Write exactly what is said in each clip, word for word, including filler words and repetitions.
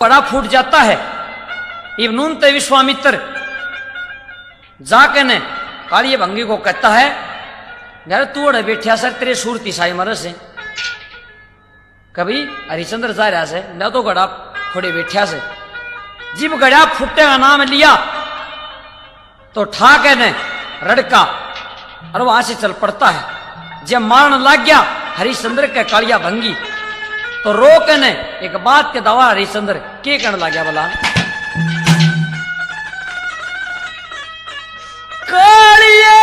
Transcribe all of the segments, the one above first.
बड़ा फूट जाता है। इब्नुन ते विश्वामित्र जाके ने कालिए भंगी को कहता है यार तू अड़े बैठा सर तेरे सूरती साई मर से कभी हरिश्चंद्र जा रहा से न तो गड़ा थोड़े बैठा से जिब गड़ा फुटे का नाम लिया तो ठाके ने रड़का और वहां से चल पड़ता है। जब मारने लग गया हरिश्चंद्र के कालिया भंगी तो रोक ने एक बात के दवा हरिश्चंद्र के करने लग गया बोला कालिए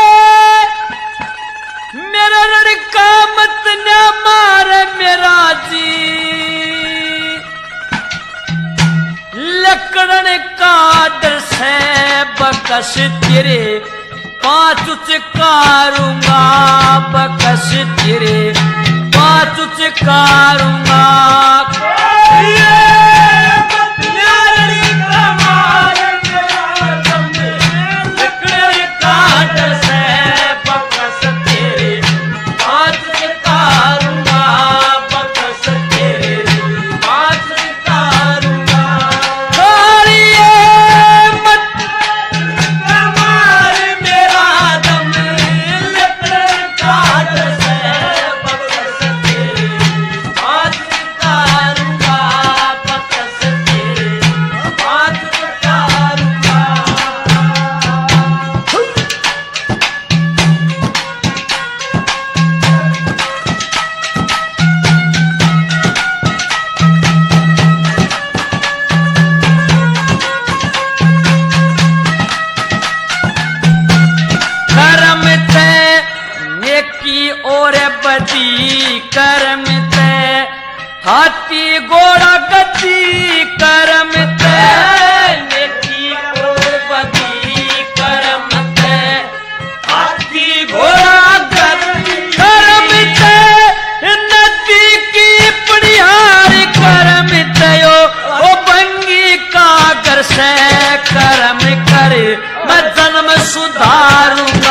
मेरा लड़का मत न मारे मेरा जी लकड़न का डर से बकस तेरे पांच चकारूंगा बकस तेरे पांच चकारूंगा करम ते हाथी घोड़ा गति करम ते नेकी और बदी करम ते हाथी घोड़ा गति करम ते नदी की पड़ियार करम ते ओ भंगी कागर से करम करे मैं जन्म सुधारूंगा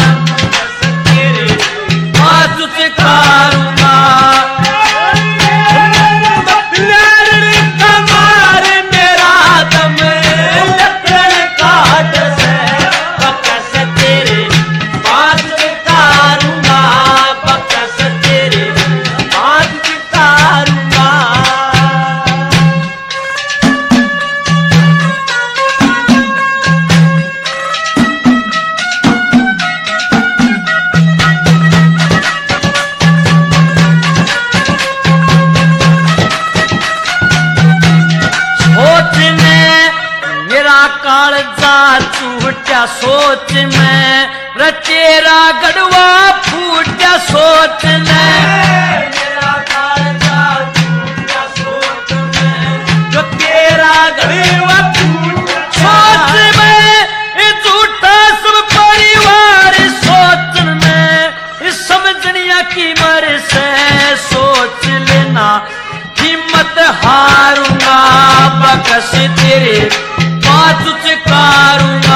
सोच में रचेरा गड़वा फूटा सोच में मेरा कालजा फूटा सोच में जो तेरा गड़वा फूटा सोच में झूठा सब परिवार सोच में समझनिया की मर से सोच लेना हिम्मत हारूंगा बकस तेरे पाँच चकारूंगा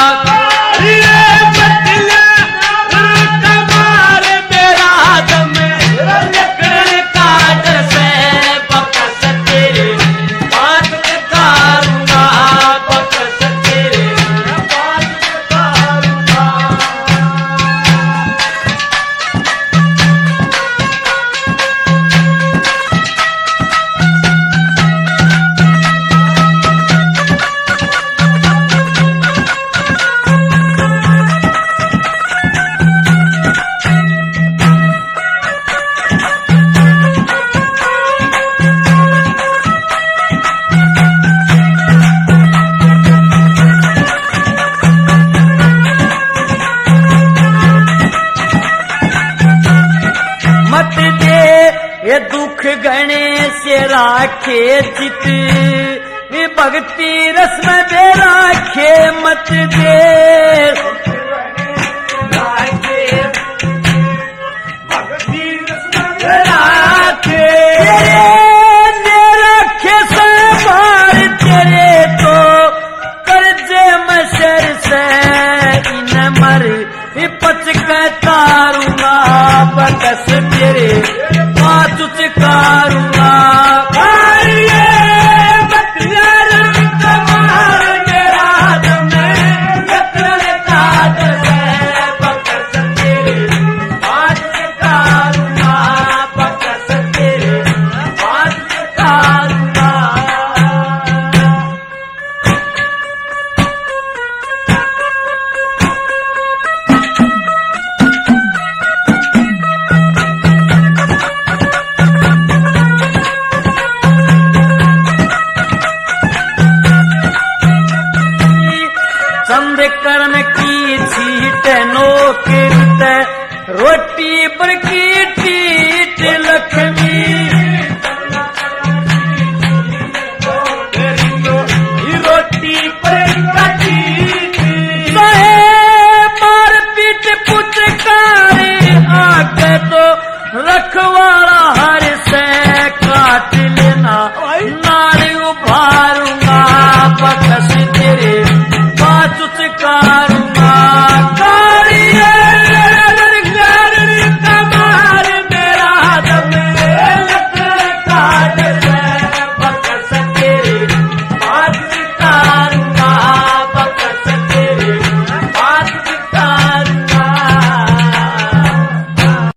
राखे चित भक्ति रस में दे राखे मत दे राखे भक्ति रस में दे राखे तेरे राखे संभार तेरे तो कर्जे मशर से इन मर पच के तारूंगा बकस तेरे पाँच चकारूंगा के रुते रोटी पर की